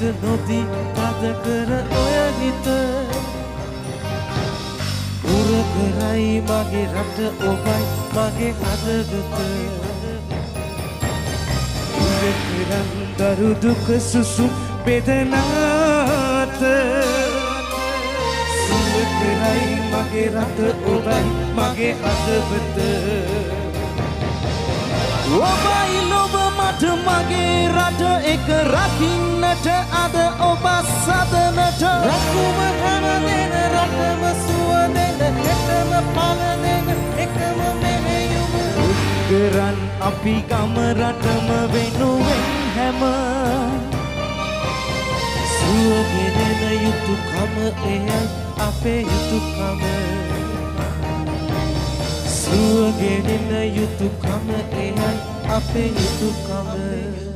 නොදී තද කර ඔය හිත උර කරයි මගේ රට ඔබයි මගේ හදවත උර කරන් දරු දුක සුසුම් බෙදනාත සුර කරයි මගේ රට ඔබයි මගේ හදවත ඔබයි ලොබ මට මගේ රට එක රකින්නට අද ඔබ සදනට රකුම හැම දෙන රටම සුව දෙන එකම පල දෙන එකම මෙහෙයුම උත්කරන් අපි ගම රටම වෙනුවෙන් හැම සුව ගෙනෙන යුතුකම එයයි අපේ යුතුකම සුව ගෙනෙන යුතුකම එයයි අපේ යුතුකම